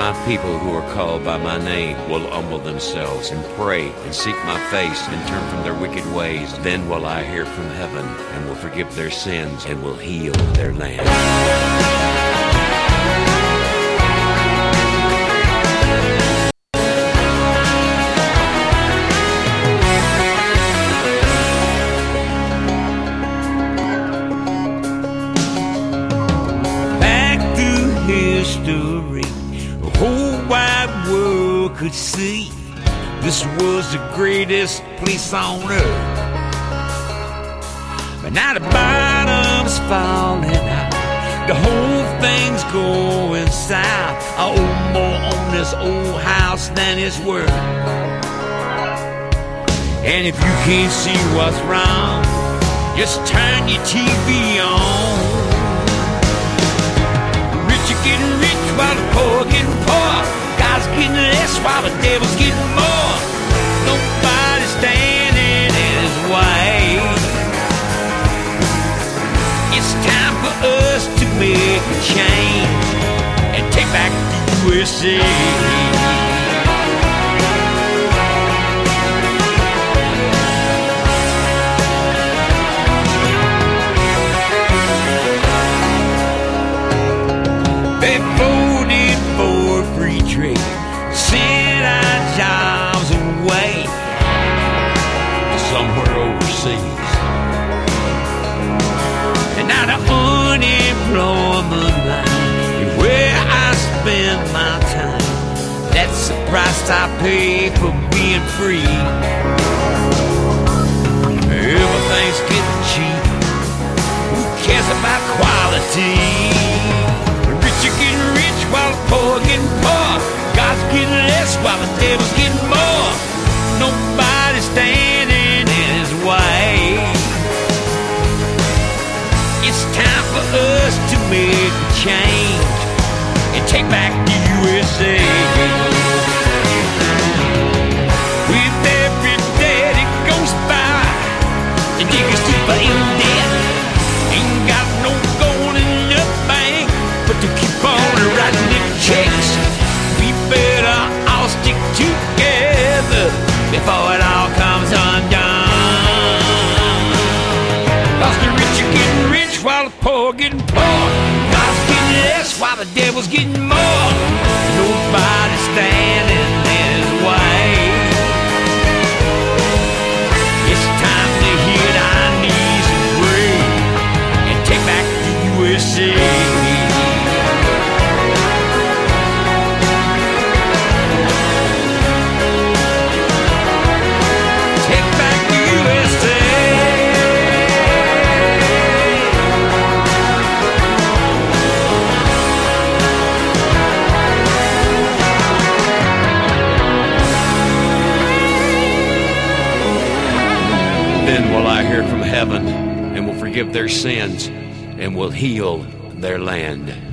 my people who are called by my name will humble themselves and pray and seek my face and turn from their wicked ways, then will I hear from heaven and will forgive their sins and will heal their land. History, the whole wide world could see this was the greatest place on earth. But now the bottom's falling out, the whole thing's going south. I owe more on this old house than it's worth. And if you can't see what's wrong, just turn your TV on. Getting rich while the poor getting poor. God's getting less while the devil's getting more. Nobody's standing in his way. It's time for us to make a change and take back the USA. They voted for free trade, sent our jobs away to somewhere overseas. And now the unemployment line is where I spend my time. That's the price I pay for being free. Everything's getting cheap. Who cares about quality? You're getting rich while the poor getting poor. God's getting less while the devil's getting more. Nobody's standing in his way. It's time for us to make a change and take back the USA. With every day that goes by, the diggers deeper in debt. Ain't got no gold in the bank, but to keep on writing the checks. We better all stick together before it all comes undone. 'Cause the rich are getting rich while the poor getting poor. God's getting less while the devil's getting more. Nobody's standing in his way. It's time to hit our knees and pray and take back the USA. Then will I hear from heaven and will forgive their sins and will heal their land.